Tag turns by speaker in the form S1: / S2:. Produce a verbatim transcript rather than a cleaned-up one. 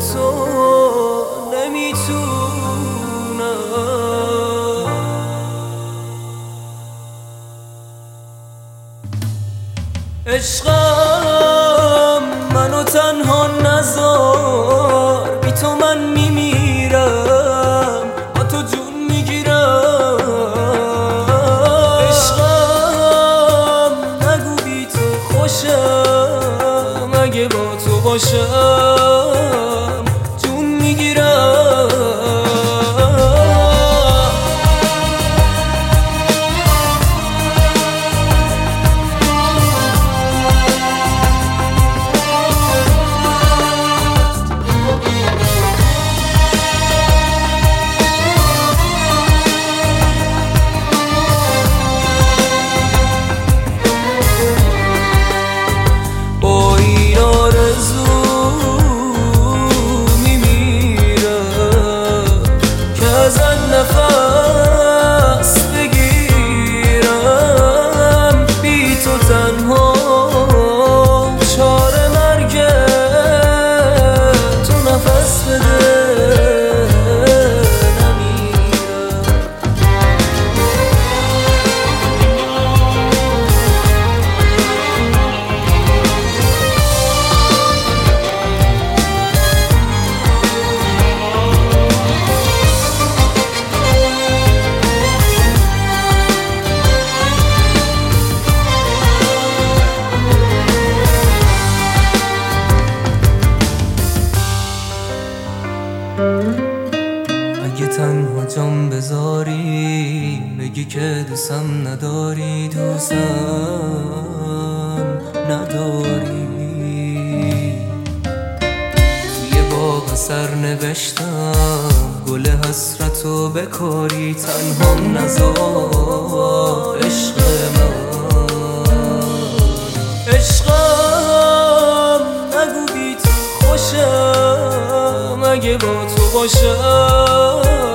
S1: تو نمیتونم. عشقم منو تنها نذار، بی تو من میمیرم، با تو جون میگیرم. عشقم نگو بی تو خوشم، اگه با تو باشم جون میگیرم. نفس بگیرم بی تو تنها، چاره مرگ تو نفس بده نمیرم. اگه تنها جام بذاری، بگی که دوستم نداری، دوستم نداری. توی باغ سر نوشتم گل حسرتو بکاری، تنهام نذار عشق من. عشقم نگو بی تو خوشم، اگه با تو باشم